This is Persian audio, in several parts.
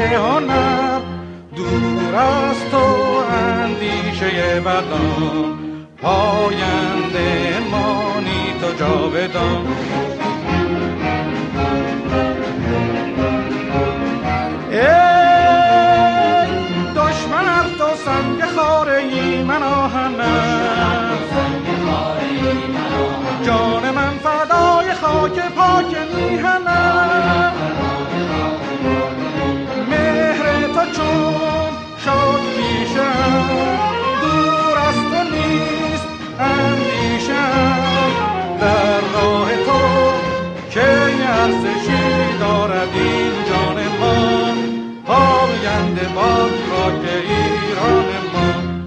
هنر، دور از تو اندیشه بدان، پاینده مانی تو جاودان. ای دشمن ار تو سنگ خاره من آهنم، جان من فدای خاک پاک میهنم. مهر تو چون شد پیشم، دور از تو نیست اندیشم. در راه تو که ارزشی دارد این جان من، پاینده باد خاک ایران من.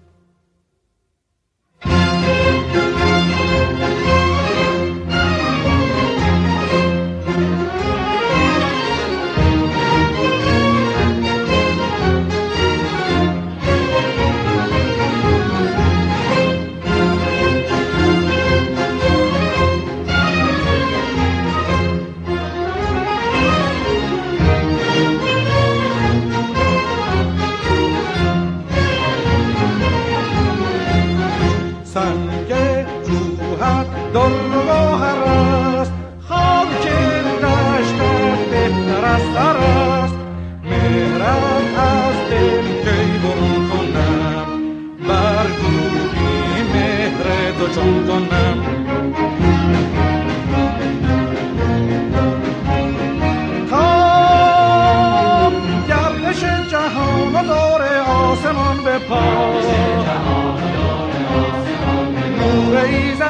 سنگ روحت در گوهر است، خاک دشتت بهتر از سر است. مهرت از دل کی برون کنم، بر گوری مهر تو چون کنم. تا گردش جهان و دور آسمان به پا، نور ایزد